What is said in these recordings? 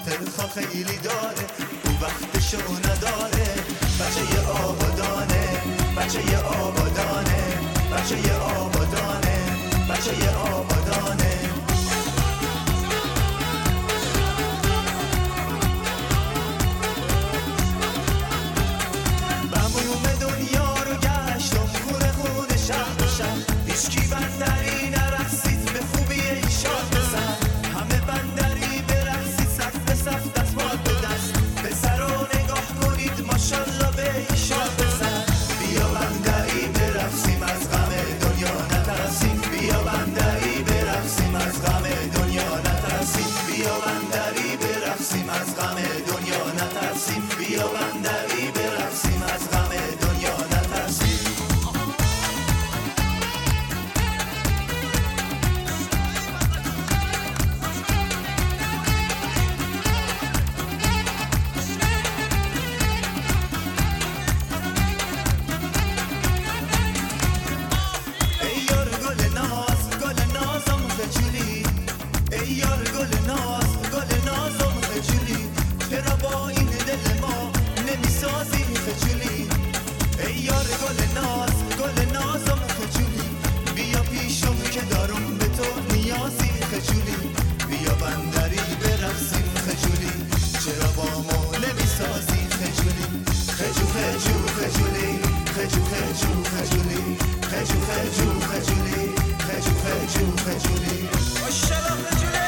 خاطر خیلی داره، او وقتشو نداره. بچه آبادانه، بچه آبادانه، بچه آبادانه، بچه آبادانه. بموم دنیا رو گشتم خونه خونه شهر به شهر، هیچکی بندری نرسید به خوبی ایشاد بزن. همه بندری برقصید صف به صف دستمال به دست، پسر رو نگاه کنید ماشالله به ایشاد بزن. بیا بندری برقصیم از غم دنیا نترسیم، بیا بندری برقصیم از غم دنیا نترسیم، بیا بندری برقصیم از غم دنیا نترسیم، بیا بندری برقصیم از غم دنیا نترسیم. ای یار گل ناز، گل نازم خجولی، ای یار گل ناز، گل نازم خجولی، چرا با این دل ما نمیسازی خجولی. ای یار گل ناز، گل نازم خجولی، بیا پیشم که دارم به تو نیازی خجولی، بیا بندری برقصیم خجولی، چرا با ما نمیسازی خجولی. خجو خجو خجولی، خجو خجو خجولی، خجو خجو خجولی، خجو خجو خجولی. ماشاءالله خجولی.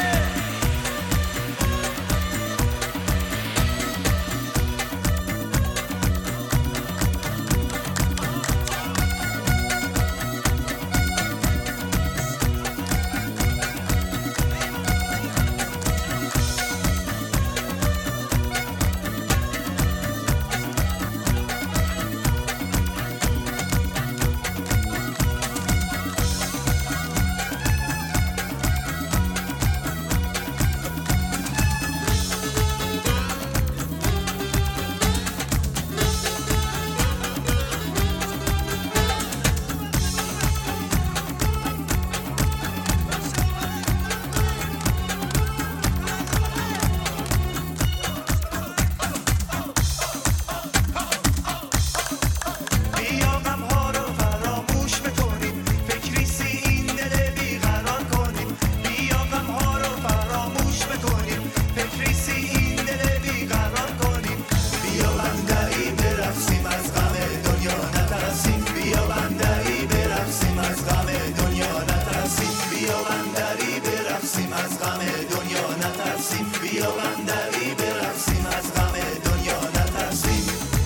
بیا بندری برقصیم از غم دنیا نترسیم.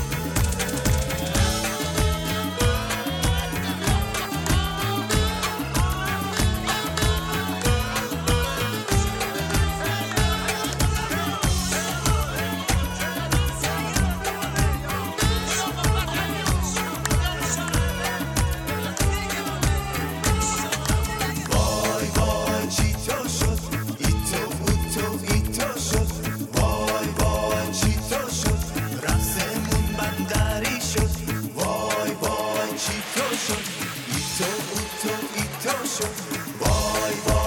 وای وای چی تو شد، ایتو اوتو ایتو شد، وای وای چی تو شد، رقصمون بندری شد، وای وای چی تو شد، ایتو اوتو ایتو شد، وای وای